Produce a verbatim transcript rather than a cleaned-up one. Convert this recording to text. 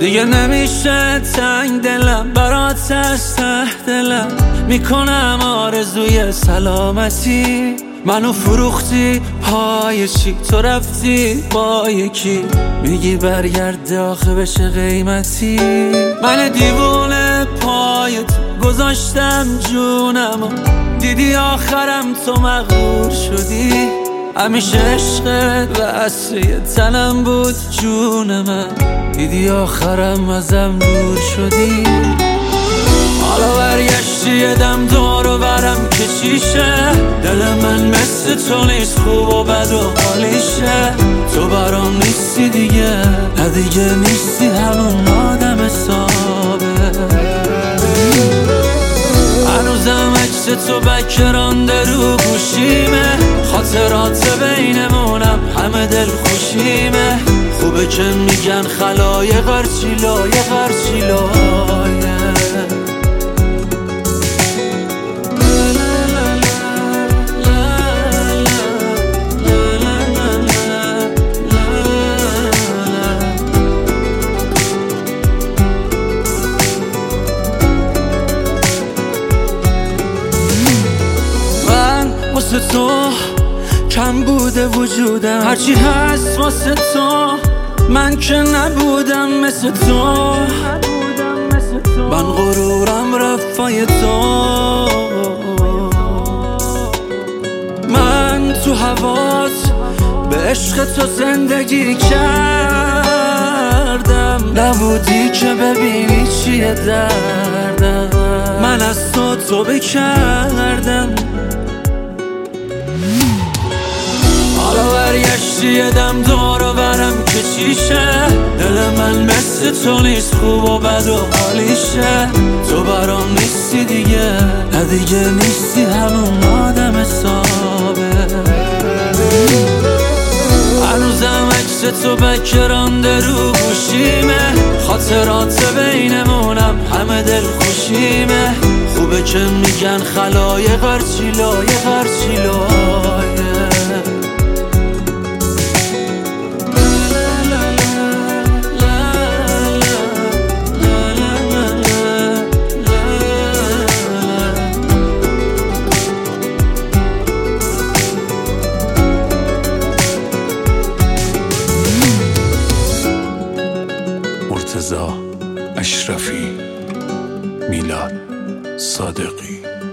دیگه نمیشه تنگ دلم برات از ته دلم، میکنم آرزوی سلامتی. منو فروختی پای چی؟ تو رفتی با یکی، میگی برگرد آخه بشه قیمتی. من دیوونه پای تو گذاشتم جونمو، دیدی آخرم تو مغرور شدی. همیشه عشقت واسه تنم بود جون من، دیدی آخرم ازم دور شدی. حالا برگشتی یه دم دور و برم کشیشه، دل من مثل تو نیست، خوب و بد و حالیشه. تو برام نیستی دیگه، نه دیگه نیستی همون آدم حسابه. هنوزم عکس تو بکرانده رو گوشیمه، خاطرات بینمونم همه دل خوشیمه. خوبه که میگن خلایق هرچی لایق هرچی لایق. واسه تو کم بوده وجودم، هرچی هست واسه تو، من که نبودم مثل تو. من غرورم رفای تو، من تو هوات به عشق تو زندگی کردم، نبودی که ببینی چیه دردم. من از تو توبه کردم، حالا برگشتی یه دم دور و برم کشیشه. دل من مثل تو نیست، خوب و بد و حالیشه. تو برام نیستی دیگه، نه دیگه نیستی همون آدم حسابه. هنوزم عکس تو بکرانده رو گوشیمه، خاطرات بینمونم همه دل خوشیمه. خوبه که میگن خلایق هرچی لایق هرچی لایق. مرتضی اشرفی، میلاد صادقی.